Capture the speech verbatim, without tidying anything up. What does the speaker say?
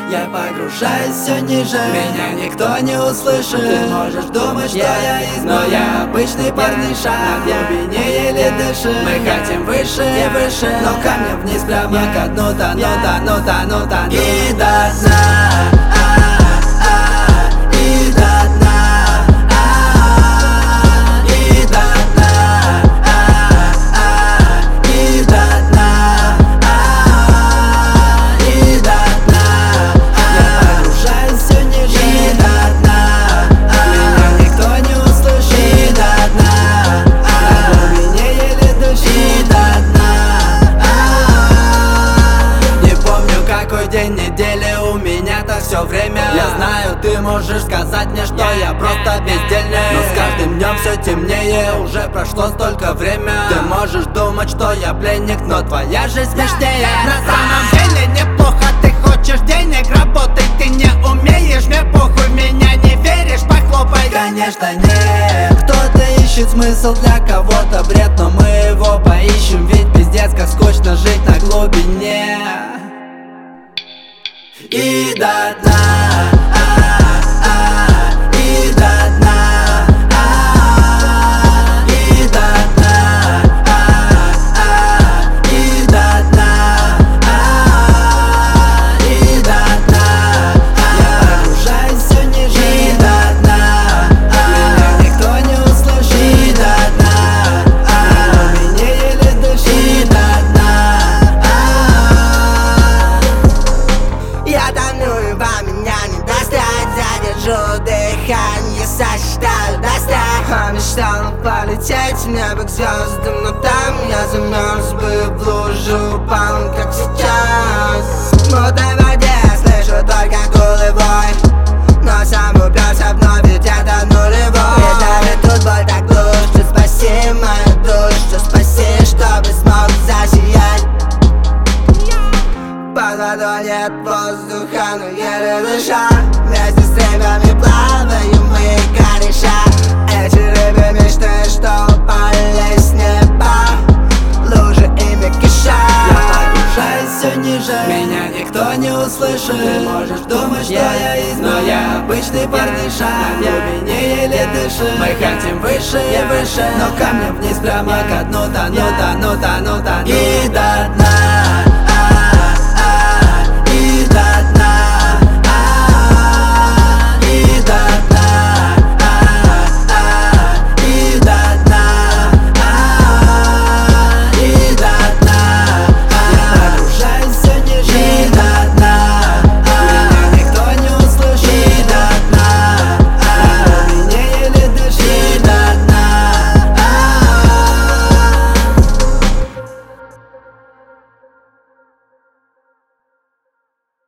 Я погружаюсь все ниже, меня никто не услышит. Ты можешь думать, что я изменю, но я обычный парниша, на глубине еле дышит. Мы хотим выше и выше, но камнем вниз прямо ко дну. Тону, тону, тону, тону и до дна. День недели у меня так все время. Я знаю, ты можешь сказать мне, что я просто бездельный, но с каждым днем все темнее, уже прошло столько время. Ты можешь думать, что я пленник, но твоя жизнь смешнее. На самом деле неплохо, ты хочешь денег, работай, ты не умеешь. Мне похуй, в меня не веришь, похлопай. Конечно нет, кто-то ищет смысл, для кого-то бред, но мы его поищем, ведь пиздец как скучно жить на глубине. И до дна, и до дна, и до дна, и до дна, и до дна. Я погружаюсь все ниже, и до дна. Меня никто не услышит, и до дна. На глубине еле дышит, и до дна. Я тону, и вам меня не достать. Задержу дыхание, сосчитаю до ста. А мечтал полететь в небо к звездам, но там я замерз бы в лужу, упал, как сейчас. В мутной воде слышу только акулы вой, но сам уперся вновь, ведь это нулевой. И давит тут боль так глушь, спаси мою душу, спаси, чтобы смог засиять. Под водой нет воздуха, но еле дыша. Вместе с рыбами плаваем мы кореша. Эти рыбы мечты, что упали с неба, лужи ими кишат. Я погружаюсь все ниже, меня никто не услышит. Ты можешь думать, что я изменю, но я обычный парниша, на глубине еле дышит. Мы хотим выше и выше, но камнем вниз прямо ко дну. Тону, тону, тону, тону и до дна.